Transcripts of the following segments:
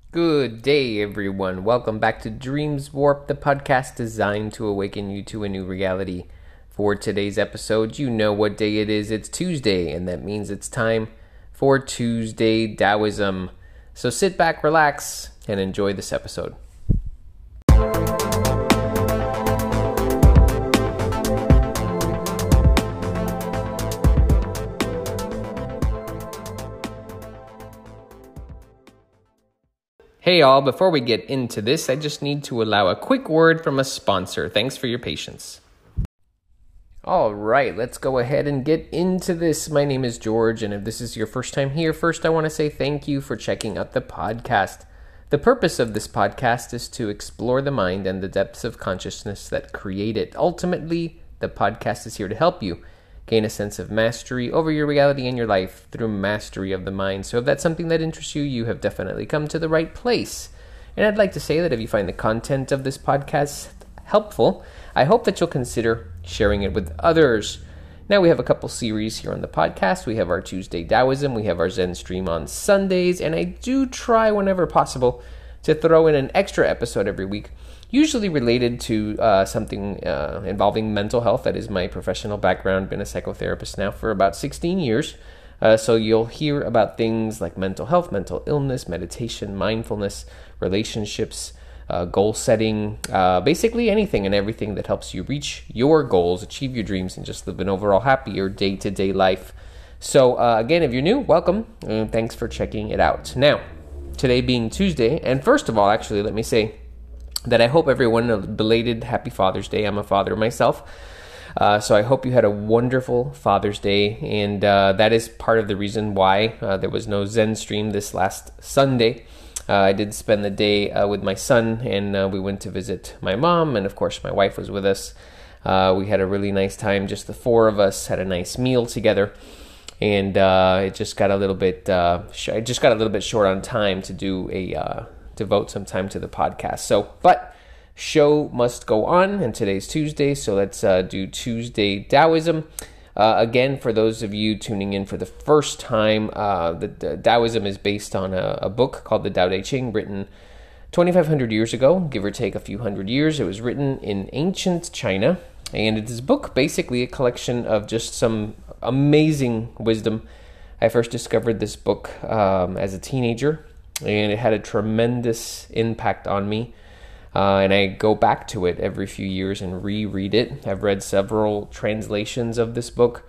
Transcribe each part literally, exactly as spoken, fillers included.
Good day, everyone. Welcome back to Dreams Warp, the podcast designed to awaken you to a new reality. For today's episode, you know what day it is. It's Tuesday, and that means it's time for Tuesday Taoism. So sit back, relax, and enjoy this episode. Hey all, before we get into this, I just need to allow a quick word from a sponsor. Thanks for your patience. All right, let's go ahead and get into this. My name is George, and if this is your first time here, first I want to say thank you for checking out the podcast. The purpose of this podcast is to explore the mind and the depths of consciousness that create it. Ultimately, the podcast is here to help you gain a sense of mastery over your reality and your life through mastery of the mind. So if that's something that interests you, you have definitely come to the right place. And I'd like to say that if you find the content of this podcast helpful, I hope that you'll consider sharing it with others. Now we have a couple series here on the podcast. We have our Tuesday Taoism, we have our Zen stream on Sundays, and I do try whenever possible to throw in an extra episode every week, usually related to uh, something uh, involving mental health. That is my professional background. Been a psychotherapist now for about sixteen years. Uh, so you'll hear about things like mental health, mental illness, meditation, mindfulness, relationships, uh, goal setting, uh, basically anything and everything that helps you reach your goals, achieve your dreams, and just live an overall happier day-to-day life. So uh, again, if you're new, welcome, and thanks for checking it out. Now, today being Tuesday, and first of all, actually, let me say that I hope everyone a belated Happy Father's Day. I'm a father myself, uh, so I hope you had a wonderful Father's Day, and uh, that is part of the reason why uh, there was no Zen stream this last Sunday. Uh, I did spend the day uh, with my son, and uh, we went to visit my mom, and of course my wife was with us. Uh, we had a really nice time, just the four of us, had a nice meal together, and uh, it just got a little bit, uh, sh- I just got a little bit short on time to do a uh, devote some time to the podcast. So, but show must go on, and today's Tuesday, so let's uh, do Tuesday Taoism. Uh, again, for those of you tuning in for the first time, uh, the, the Taoism is based on a, a book called the Tao Te Ching, written twenty-five hundred years ago, give or take a few hundred years. It was written in ancient China, and it is a book, basically a collection of just some amazing wisdom. I first discovered this book um, as a teenager, and it had a tremendous impact on me. Uh, and I go back to it every few years and reread it. I've read several translations of this book.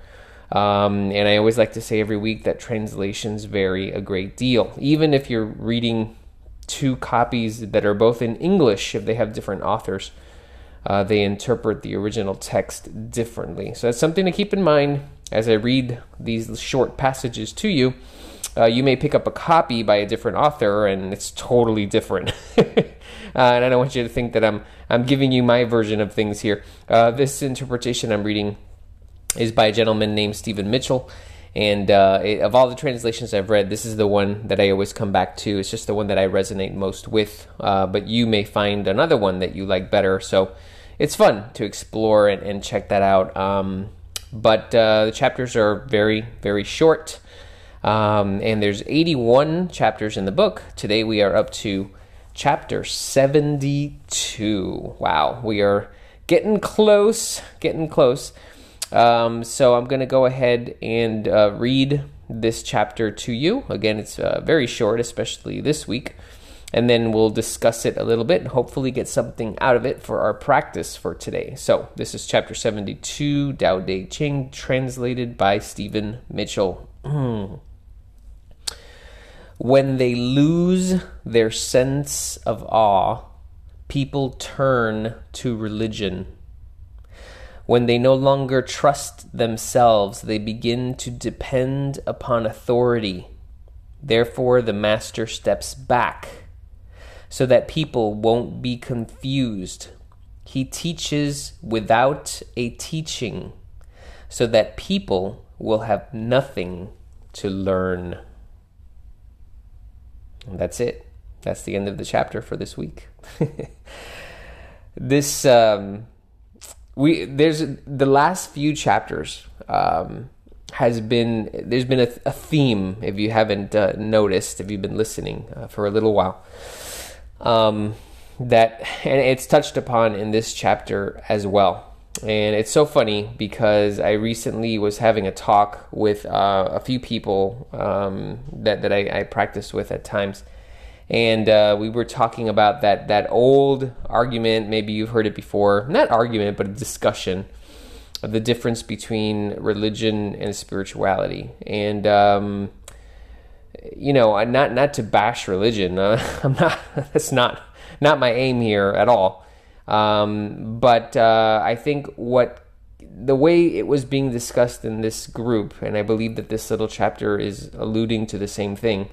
Um, and I always like to say every week that translations vary a great deal. Even if you're reading two copies that are both in English, if they have different authors, uh, they interpret the original text differently. So that's something to keep in mind as I read these short passages to you. Uh, you may pick up a copy by a different author, and it's totally different. uh, and I don't want you to think that I'm I'm giving you my version of things here. Uh, this interpretation I'm reading is by a gentleman named Stephen Mitchell, and uh, it, of all the translations I've read, this is the one that I always come back to. It's just the one that I resonate most with. Uh, but you may find another one that you like better. So it's fun to explore and, and check that out. Um, but uh, the chapters are very, very short. Um, and there's eighty-one chapters in the book. Today we are up to chapter seventy-two. Wow, we are getting close, getting close. Um, so I'm going to go ahead and uh, read this chapter to you. Again, it's uh, very short, especially this week. And then we'll discuss it a little bit and hopefully get something out of it for our practice for today. So this is chapter seventy-two, Tao Te Ching, translated by Stephen Mitchell. When they lose their sense of awe, people turn to religion. When they no longer trust themselves, they begin to depend upon authority. Therefore, the master steps back so that people won't be confused. He teaches without a teaching so that people will have nothing to learn. And that's it. That's the end of the chapter for this week. this um, we there's the last few chapters um, has been, there's been a, a theme, if you haven't uh, noticed, if you've been listening uh, for a little while, um, that, and it's touched upon in this chapter as well. And it's so funny because I recently was having a talk with uh, a few people um, that, that I, I practice with at times. And uh, we were talking about that, that old argument, maybe you've heard it before, not argument, but a discussion of the difference between religion and spirituality. And, um, you know, not not to bash religion. Uh, I'm not, that's not, not my aim here at all. Um, but uh, I think what, the way it was being discussed in this group, and I believe that this little chapter is alluding to the same thing,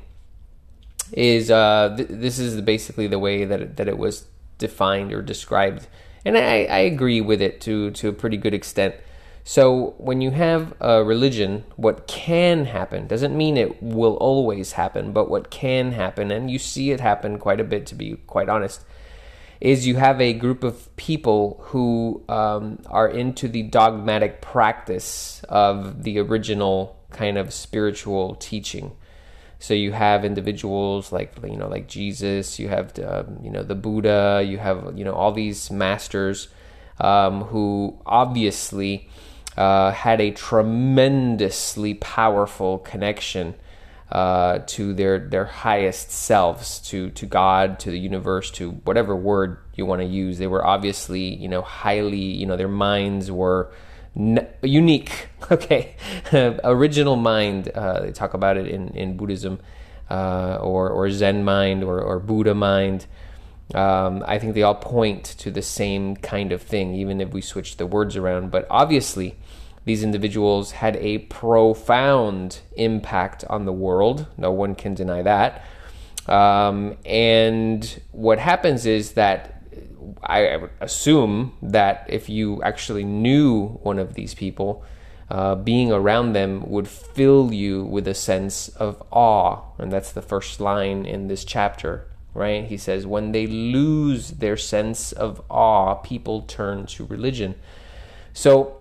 is uh, th- this is basically the way that it, that it was defined or described. And I, I agree with it to, to a pretty good extent. So when you have a religion, what can happen, doesn't mean it will always happen, but what can happen, and you see it happen quite a bit, to be quite honest, is you have a group of people who um, are into the dogmatic practice of the original kind of spiritual teaching. So you have individuals like, you know, like Jesus, you have, uh, you know, the Buddha, you have, you know, all these masters um, who obviously uh, had a tremendously powerful connection uh, to their, their highest selves, to, to God, to the universe, to whatever word you want to use. They were obviously, you know, highly, you know, their minds were N- unique, okay, original mind. Uh, they talk about it in in Buddhism, uh, or or Zen mind, or or Buddha mind. Um, I think they all point to the same kind of thing, even if we switch the words around. But obviously, these individuals had a profound impact on the world. No one can deny that. Um, and what happens is that, I would assume that if you actually knew one of these people, uh, being around them would fill you with a sense of awe. And that's the first line in this chapter, right? He says, when they lose their sense of awe, people turn to religion. So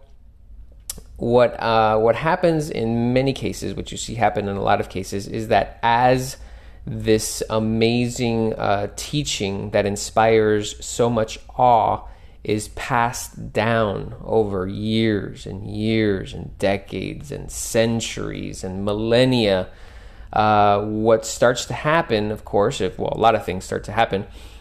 what uh, what happens in many cases, what you see happen in a lot of cases, is that as this amazing uh, teaching that inspires so much awe is passed down over years and years and decades and centuries and millennia, uh, what starts to happen, of course, if well, a lot of things start to happen.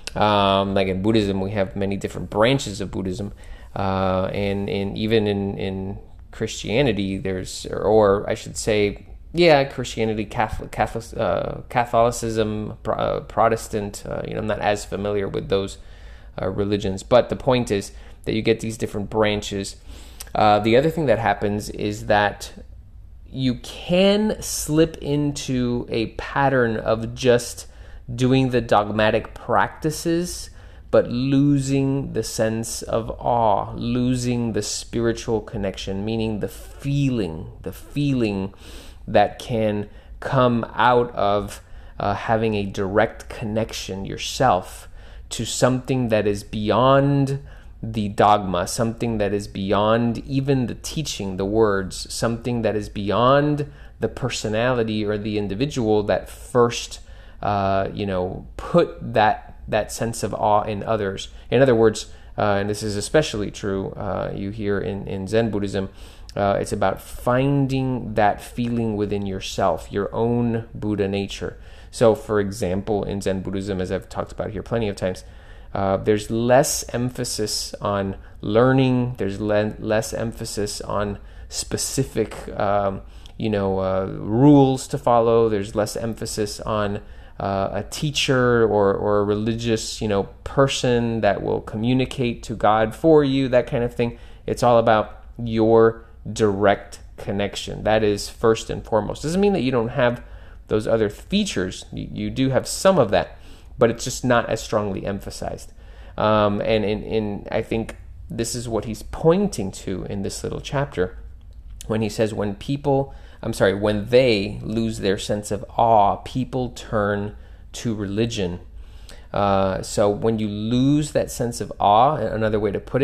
Um, like in Buddhism, we have many different branches of Buddhism, uh, and, and even in, in Christianity, there's, or, or I should say, Yeah, Christianity, Catholic, Catholic, uh, Catholicism, uh, Protestant. Uh, you know, I'm not as familiar with those uh, religions, but the point is that you get these different branches. Uh, the other thing that happens is that you can slip into a pattern of just doing the dogmatic practices, but losing the sense of awe, losing the spiritual connection, meaning the feeling, the feeling that can come out of uh, having a direct connection yourself to something that is beyond the dogma, something that is beyond even the teaching, the words, something that is beyond the personality or the individual that first, uh, you know, put that that sense of awe in others. In other words, uh, and this is especially true, uh, you hear in, in Zen Buddhism, uh, it's about finding that feeling within yourself, your own Buddha nature. So, for example, in Zen Buddhism, as I've talked about here plenty of times, Uh, there's less emphasis on learning. There's le- less emphasis on specific, um, you know, uh, rules to follow. There's less emphasis on uh, a teacher or or a religious, you know, person that will communicate to God for you. That kind of thing. It's all about your direct connection. That is first and foremost. Doesn't mean that you don't have those other features. You, you do have some of that, but it's just not as strongly emphasized. Um, and in, in, I think this is what he's pointing to in this little chapter when he says, when people, I'm sorry, when they lose their sense of awe, people turn to religion. Uh, so when you lose that sense of awe, another way to put it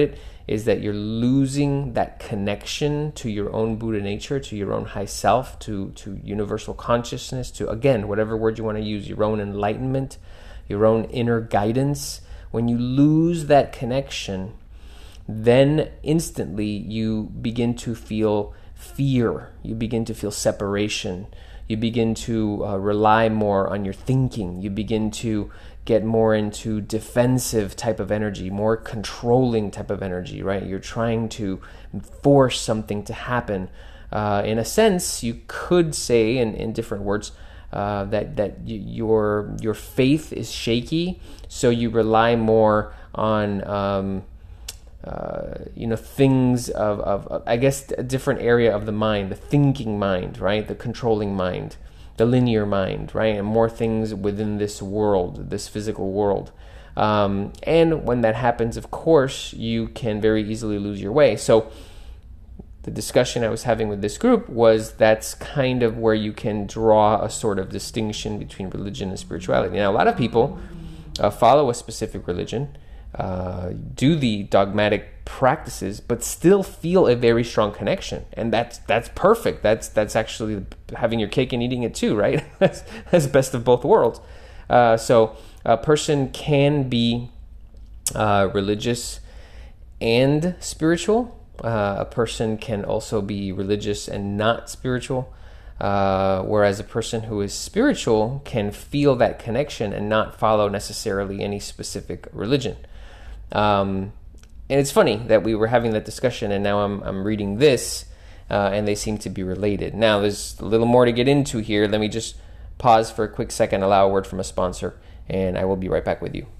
is that you're losing that connection to your own Buddha nature, to your own high self, to, to universal consciousness, to, again, whatever word you want to use, your own enlightenment, your own inner guidance. When you lose that connection, then instantly you begin to feel fear. You begin to feel separation. You begin to uh, rely more on your thinking. You begin to get more into defensive type of energy, more controlling type of energy, right? You're trying to force something to happen. Uh, in a sense, you could say, in, in different words, uh, that that y- your your faith is shaky, so you rely more on um, uh, you know things of, of, of I guess a different area of the mind, the thinking mind, right? The controlling mind, the linear mind, right? And more things within this world, this physical world. Um, and when that happens, of course, you can very easily lose your way. So the discussion I was having with this group was that's kind of where you can draw a sort of distinction between religion and spirituality. Now, a lot of people uh, follow a specific religion, uh, do the dogmatic practices, but still feel a very strong connection, and that's that's perfect. That's that's actually having your cake and eating it too, right? that's that's best of both worlds. Uh, so a person can be uh, religious and spiritual. Uh, a person can also be religious and not spiritual, uh, whereas a person who is spiritual can feel that connection and not follow necessarily any specific religion. Um, and it's funny that we were having that discussion, and now I'm I'm reading this, uh, and they seem to be related. Now, there's a little more to get into here. Let me just pause for a quick second, allow a word from a sponsor, and I will be right back with you.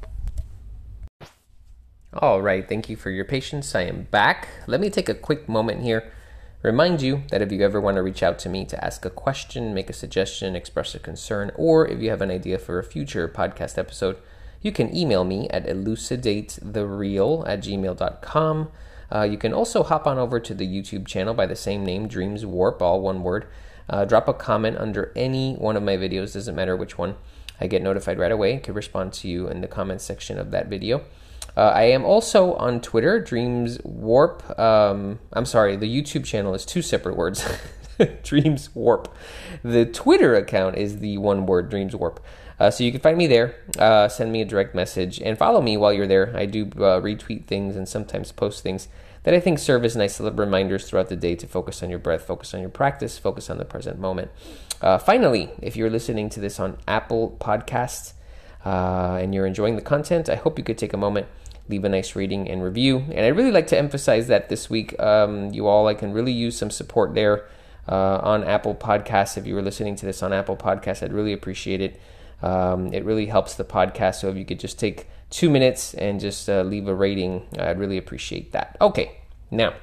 All right, thank you for your patience. I am back. Let me take a quick moment here. Remind you that if you ever want to reach out to me to ask a question, make a suggestion, express a concern, or if you have an idea for a future podcast episode, you can email me at elucidatethereal at gmail dot com. Uh, you can also hop on over to the YouTube channel by the same name, Dreams Warp, all one word. Uh, drop a comment under any one of my videos, doesn't matter which one. I get notified right away. I can respond to you in the comment section of that video. Uh, I am also on Twitter, Dreams Warp. Um, I'm sorry, the YouTube channel is two separate words. Dreams Warp. The Twitter account is the one word, Dreams Warp. Uh, so you can find me there, uh, send me a direct message, and follow me while you're there. I do uh, retweet things and sometimes post things that I think serve as nice little reminders throughout the day to focus on your breath, focus on your practice, focus on the present moment. Uh, finally, if you're listening to this on Apple Podcasts uh, and you're enjoying the content, I hope you could take a moment, leave a nice rating and review. And I'd really like to emphasize that this week, um, you all, I can really use some support there uh, on Apple Podcasts. If you were listening to this on Apple Podcasts, I'd really appreciate it. Um, it really helps the podcast. So if you could just take two minutes and just uh, leave a rating, I'd really appreciate that. Okay, now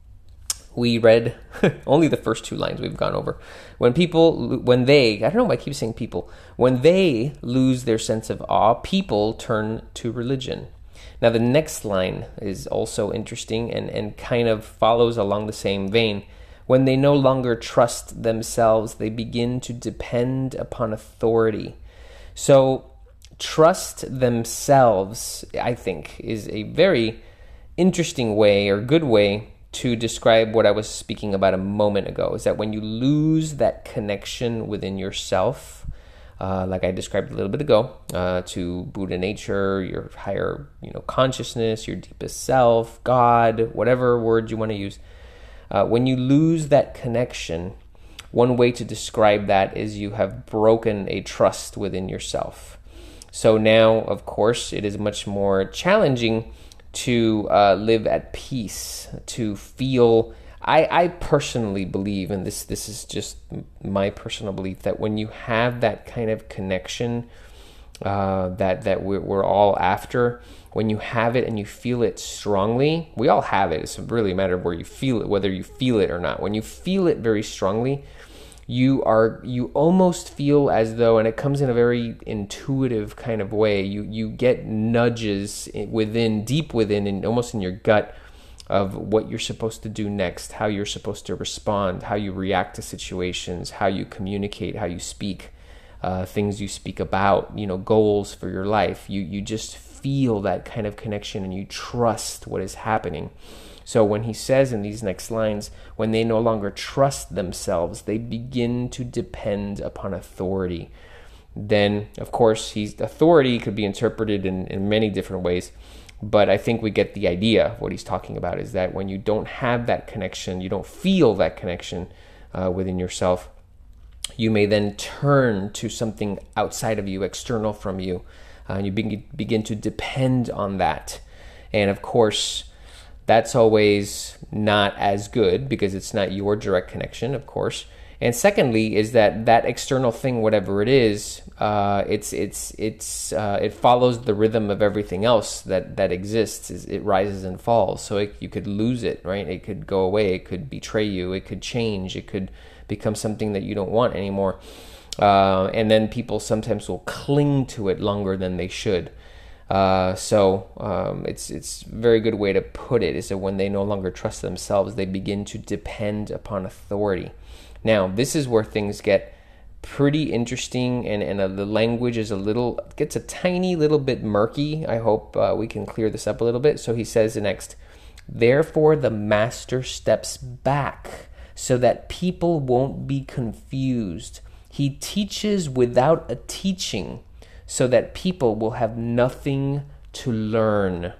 we read only the first two lines we've gone over. When people, when they, I don't know why I keep saying people, when they lose their sense of awe, people turn to religion. Now, the next line is also interesting and, and kind of follows along the same vein. When they no longer trust themselves, they begin to depend upon authority. So, trust themselves, I think, is a very interesting way or good way to describe what I was speaking about a moment ago, is that when you lose that connection within yourself, Uh, like I described a little bit ago, uh, to Buddha nature, your higher, you know, consciousness, your deepest self, God, whatever word you want to use. Uh, when you lose that connection, one way to describe that is you have broken a trust within yourself. So now, of course, it is much more challenging to uh, live at peace, to feel. I, I personally believe, and this this is just my personal belief, that when you have that kind of connection uh, that that we're, we're all after, when you have it and you feel it strongly, we all have it. It's really a matter of where you feel it, whether you feel it or not. When you feel it very strongly, you are you almost feel as though, and it comes in a very intuitive kind of way. You you get nudges within, deep within, and almost in your gut, of what you're supposed to do next, how you're supposed to respond, how you react to situations, how you communicate, how you speak, uh, things you speak about, you know, goals for your life. You you just feel that kind of connection and you trust what is happening. So when he says in these next lines, when they no longer trust themselves, they begin to depend upon authority. Then, of course, he's authority could be interpreted in, in many different ways. But I think we get the idea of what he's talking about, is that when you don't have that connection, you don't feel that connection uh, within yourself, you may then turn to something outside of you, external from you, uh, and you begin, begin to depend on that. And of course, that's always not as good because it's not your direct connection, of course. And secondly, is that that external thing, whatever it is, uh, it's it's it's uh, it follows the rhythm of everything else that that exists. It rises and falls, so it, you could lose it, right? It could go away. It could betray you. It could change. It could become something that you don't want anymore. Uh, and then people sometimes will cling to it longer than they should. Uh, so um, it's it's a very good way to put it, is that when they no longer trust themselves, they begin to depend upon authority. Now, this is where things get pretty interesting, and, and uh, the language is a little, gets a tiny little bit murky. I hope uh, we can clear this up a little bit. So he says next, therefore the master steps back so that people won't be confused. He teaches without a teaching so that people will have nothing to learn.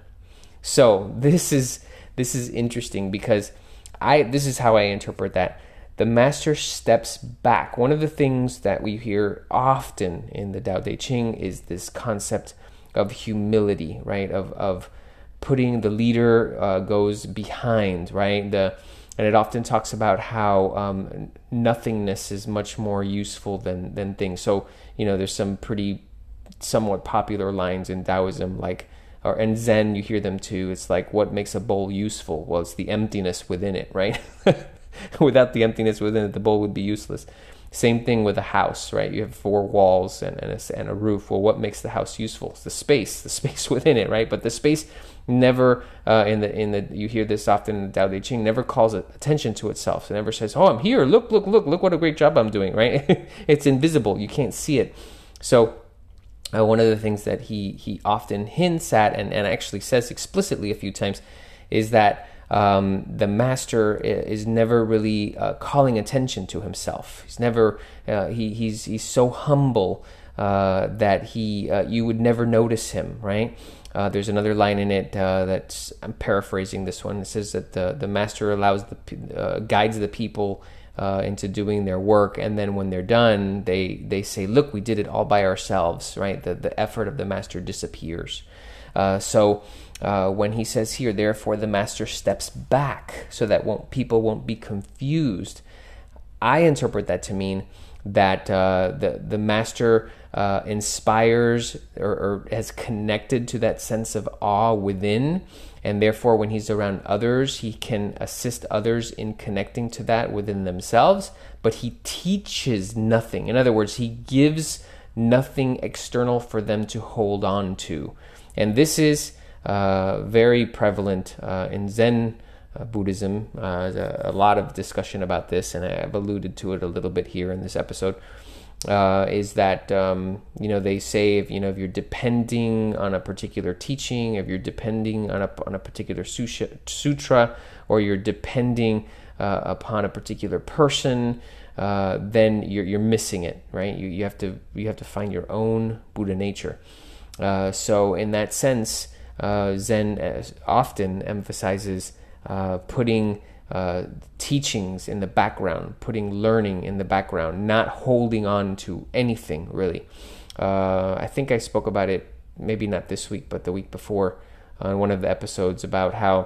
So this is this is interesting because I this is how I interpret that. The master steps back. One of the things that we hear often in the Tao Te Ching is this concept of humility, right? Of of putting the leader uh, goes behind, right? The and it often talks about how um, nothingness is much more useful than than things. So you know, there's some pretty somewhat popular lines in Taoism, like, or in Zen you hear them too. It's like, what makes a bowl useful? Well, it's the emptiness within it, right? Without the emptiness within it, the bowl would be useless. Same thing with a house, right? You have four walls and, and, a, and a roof. Well, what makes the house useful? It's the space, the space within it, right? But the space never, uh, in the in the you hear this often in the Tao Te Ching, never calls attention to itself. It never says, "Oh, I'm here. Look, look, look, look! What a great job I'm doing!" Right? It's invisible. You can't see it. So, uh, one of the things that he he often hints at and and actually says explicitly a few times is that. Um, the master is never really uh, calling attention to himself. He's never uh, he he's he's so humble uh, that he uh, you would never notice him. Right? Uh, there's another line in it uh, that's, I'm paraphrasing this one. It says that the the master allows the uh, guides the people uh, into doing their work, and then when they're done, they they say, "Look, we did it all by ourselves." Right? The the effort of the master disappears. Uh, so. Uh, when he says here, therefore the master steps back so that won't, people won't be confused, I interpret that to mean that uh, the the master uh, inspires or, or has connected to that sense of awe within, and therefore when he's around others, he can assist others in connecting to that within themselves, but he teaches nothing. In other words, he gives nothing external for them to hold on to. And this is Uh, very prevalent uh, in Zen uh, Buddhism. Uh, there's a, a lot of discussion about this, and I've alluded to it a little bit here in this episode. Uh, is that um, you know they say if you know if you're depending on a particular teaching, if you're depending on a on a particular sutra, or you're depending uh, upon a particular person, uh, then you're you're missing it, right? You you have to you have to find your own Buddha nature. Uh, so in that sense. Uh, Zen often emphasizes uh, putting uh, teachings in the background, putting learning in the background, not holding on to anything, really. Uh, I think I spoke about it, maybe not this week, but the week before, on one of the episodes, about how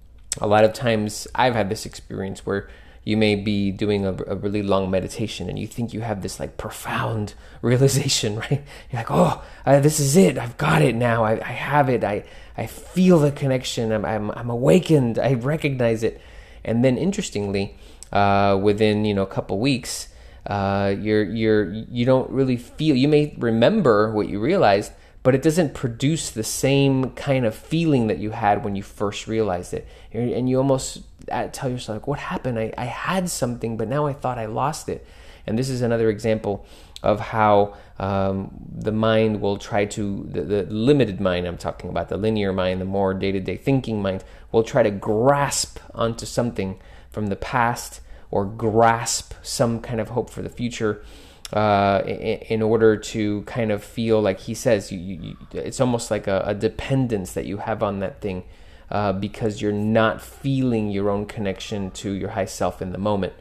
a lot of times I've had this experience where you may be doing a, a really long meditation and you think you have this like profound realization, right? You're like, oh, uh, this is it. I've got it now. I, I have it. I, I feel the connection. I'm, I'm, I'm awakened. I recognize it. And then interestingly, uh, within, you know, a couple weeks, uh, you're, you're, you don't really feel, you may remember what you realized, but it doesn't produce the same kind of feeling that you had when you first realized it. And you almost tell yourself, like, what happened? I, I had something, but now I thought I lost it. And this is another example of how um, the mind will try to, the, the limited mind I'm talking about, the linear mind, the more day-to-day thinking mind, will try to grasp onto something from the past or grasp some kind of hope for the future uh, in, in order to kind of feel like he says, you, you, it's almost like a, a dependence that you have on that thing uh, because you're not feeling your own connection to your high self in the moment.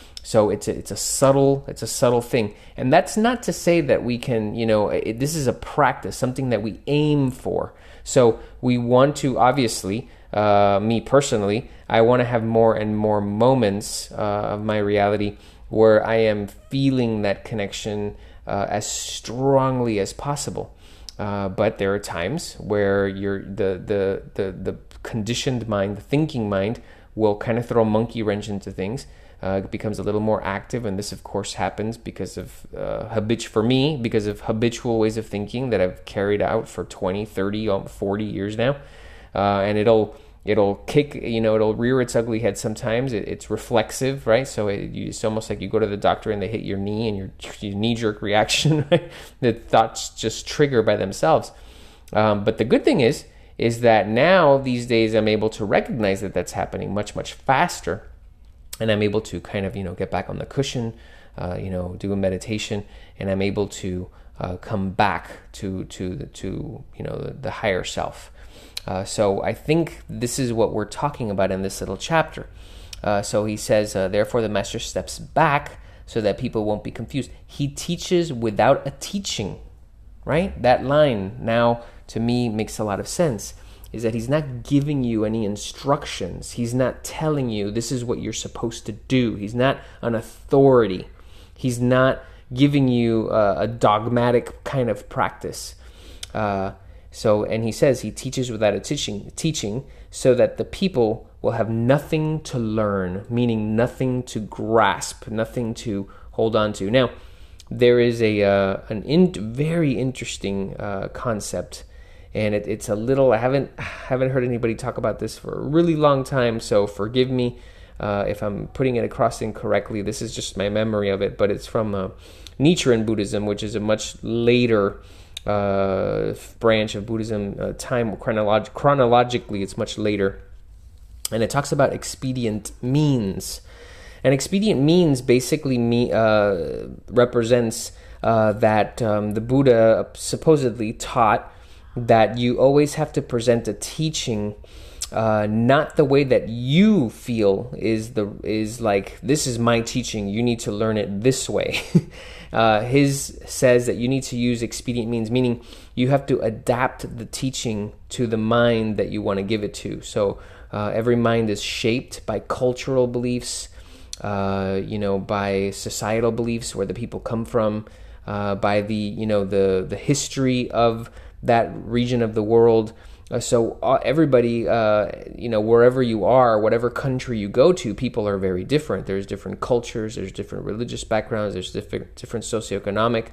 So it's a, it's a subtle it's a subtle thing, and that's not to say that we can, you know, it, this is a practice, something that we aim for. So we want to, obviously, uh, me personally, I want to have more and more moments uh, of my reality where I am feeling that connection uh, as strongly as possible. Uh, but there are times where you're the the the the conditioned mind, the thinking mind, will kind of throw a monkey wrench into things. Uh, it becomes a little more active, and this, of course, happens because of uh, habit for me, because of habitual ways of thinking that I've carried out for twenty, thirty, forty years now. Uh, and it'll it'll kick, you know, it'll rear its ugly head sometimes. It, it's reflexive, right? So it, you, it's almost like you go to the doctor and they hit your knee, and your, your knee-jerk reaction, right? The thoughts just trigger by themselves. Um, but the good thing is, is that now, these days, I'm able to recognize that that's happening much, much faster. And I'm able to kind of, you know, get back on the cushion, uh, you know, do a meditation, and I'm able to uh, come back to to the, to you know the, the higher self. Uh, so I think this is what we're talking about in this little chapter. Uh, so he says, uh, therefore the master steps back so that people won't be confused. He teaches without a teaching, right? That line now to me makes a lot of sense. Is that he's not giving you any instructions. He's not telling you this is what you're supposed to do. He's not an authority. He's not giving you a, a dogmatic kind of practice. Uh, so, and he says he teaches without a teaching, teaching so that the people will have nothing to learn, meaning nothing to grasp, nothing to hold on to. Now, there is a uh, an in, very interesting uh, concept. And it, it's a little, I haven't haven't heard anybody talk about this for a really long time, so forgive me uh, if I'm putting it across incorrectly. This is just my memory of it, but it's from uh, Nichiren Buddhism, which is a much later uh, branch of Buddhism. Uh, time chronolog- chronologically, it's much later. And it talks about expedient means. And expedient means basically me, uh, represents uh, that um, the Buddha supposedly taught that you always have to present a teaching uh, not the way that you feel is the is like, this is my teaching, you need to learn it this way. uh, his says that you need to use expedient means, meaning you have to adapt the teaching to the mind that you want to give it to. So uh, every mind is shaped by cultural beliefs, uh, you know, by societal beliefs, where the people come from, uh, by the, you know, the the history of that region of the world. Uh, so uh, everybody, uh, you know, wherever you are, whatever country you go to, people are very different. There's different cultures, there's different religious backgrounds, there's different, different socioeconomic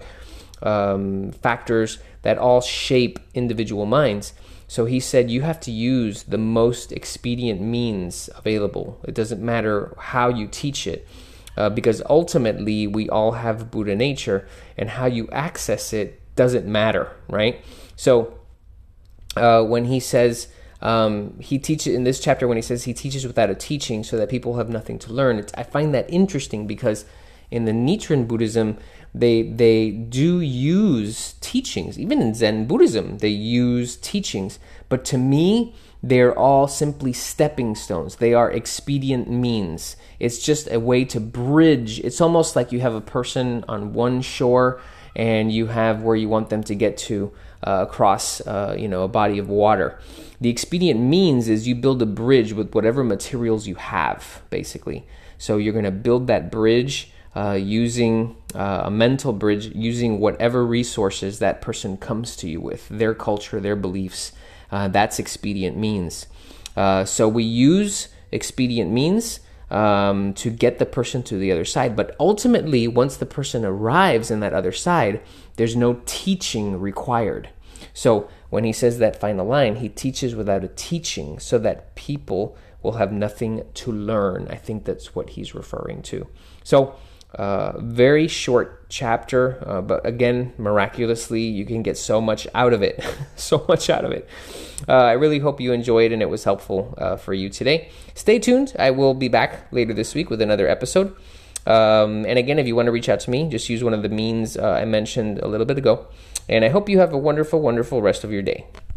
um, factors that all shape individual minds. So he said you have to use the most expedient means available. It doesn't matter how you teach it, uh, because ultimately we all have Buddha nature, and how you access it doesn't matter, right? So uh, when he says, um, he teaches in this chapter, when he says he teaches without a teaching so that people have nothing to learn, it's, I find that interesting, because in the Nichiren Buddhism, they they do use teachings. Even in Zen Buddhism, they use teachings. But to me, they're all simply stepping stones. They are expedient means. It's just a way to bridge. It's almost like you have a person on one shore, and you have where you want them to get to uh, across, uh, you know, a body of water. The expedient means is you build a bridge with whatever materials you have, basically. So you're going to build that bridge uh, using uh, a mental bridge, using whatever resources that person comes to you with, their culture, their beliefs. Uh, that's expedient means. Uh, so we use expedient means Um, to get the person to the other side. But ultimately, once the person arrives in that other side, there's no teaching required. So when he says that final line, he teaches without a teaching so that people will have nothing to learn. I think that's what he's referring to. So Uh, very short chapter, uh, but again, miraculously, you can get so much out of it. so much out of it. Uh, I really hope you enjoyed and it was helpful uh, for you today. Stay tuned. I will be back later this week with another episode. Um, and again, if you want to reach out to me, just use one of the means uh, I mentioned a little bit ago. And I hope you have a wonderful, wonderful rest of your day.